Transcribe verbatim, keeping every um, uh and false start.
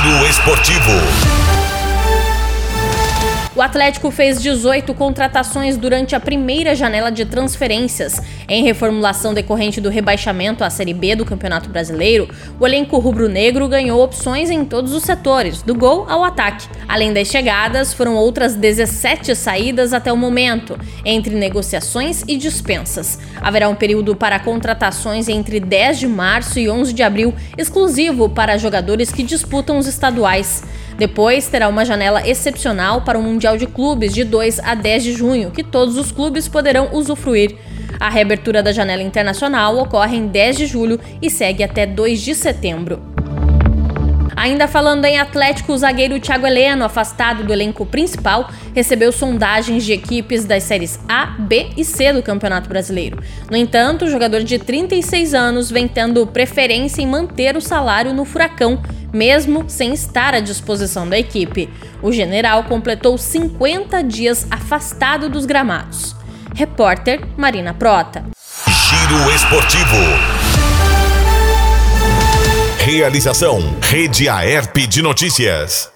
Giro Esportivo. O Atlético fez dezoito contratações durante a primeira janela de transferências. Em reformulação decorrente do rebaixamento à Série B do Campeonato Brasileiro, o elenco rubro-negro ganhou opções em todos os setores, do gol ao ataque. Além das chegadas, foram outras dezessete saídas até o momento, entre negociações e dispensas. Haverá um período para contratações entre dez de março e onze de abril, exclusivo para jogadores que disputam os estaduais. Depois, terá uma janela excepcional para o Mundial de Clubes de dois a dez de junho, que todos os clubes poderão usufruir. A reabertura da janela internacional ocorre em dez de julho e segue até dois de setembro. Ainda falando em Atlético, o zagueiro Thiago Heleno, afastado do elenco principal, recebeu sondagens de equipes das séries A, B e C do Campeonato Brasileiro. No entanto, o jogador de trinta e seis anos vem tendo preferência em manter o salário no Furacão, mesmo sem estar à disposição da equipe. O general completou cinquenta dias afastado dos gramados. Repórter Marina Prota. Giro Esportivo. Realização Rede Aerp de Notícias.